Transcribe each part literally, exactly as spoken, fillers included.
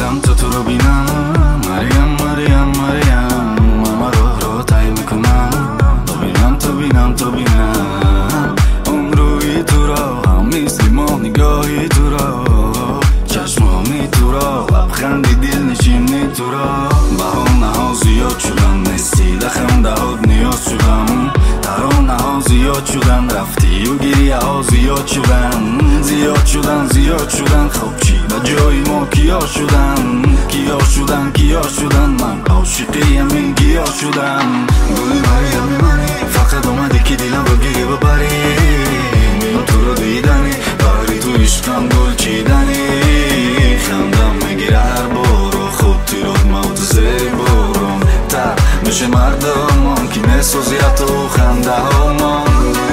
میرم تا تو رو بینم. مریم مریم مریم اما راه رو طی میکنم تا بینم تو بینم تو بینم. اون روی تو را هم نیستی ما نگاهی تو را چشمامی تو را لبخندی دل نشینی تو را. بهانه ها زیاد شدن نیستی لخم دهات نیاز شدم. ترانه ها زیاد شدن رفتی و گریه ها زیاد شدن. زیاد شدن زیاد شدن خب چی و جای ما کیا شدن کیا شدن کیا شدن. من عاشقی همین گیا شدم. گل مریم منی فقط اومدی که دیلم رو گریه ببری. میام تو رو دیدنی بری تو عشقم گل چیدنی. خندم میگیره هر بارو خود تیرات موت زیر بارم. تا میشه مردم که نسازی تو خنده ها من.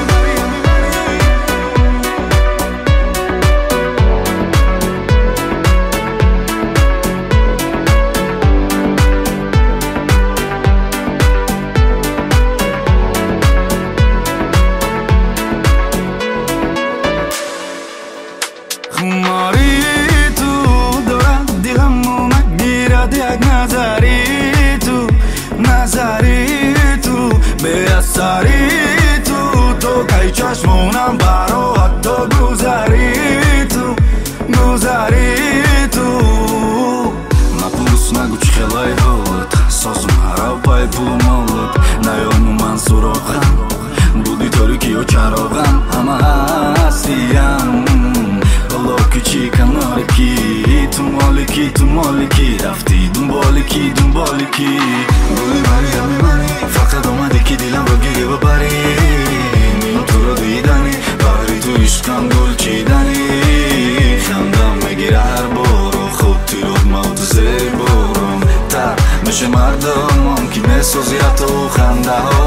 خماری تو دارد دیغمو مگیرد یک نظری تو نظری تو به اثری تو تو که چشمونم برا حتی گذری تو گذری تو. نپرس نگو چی خیلی حالت سازم هر پای پول مالت. نیامو من سراغم بودی تاریکی و چراغم همه هستیم. چی کناری کی تو مالکی تو مالکی رفتی دنبالی کی دنبالی کی. گل مریم منی فقط اومدی که دیلم رو گریه ببری. میام تو رو دیدنی بری تو عشقم گل چیدنی. خندم میگیره هر بارو خود تیرات موت زیر بارم. تا میشه مردم که میسازی تو خنده ها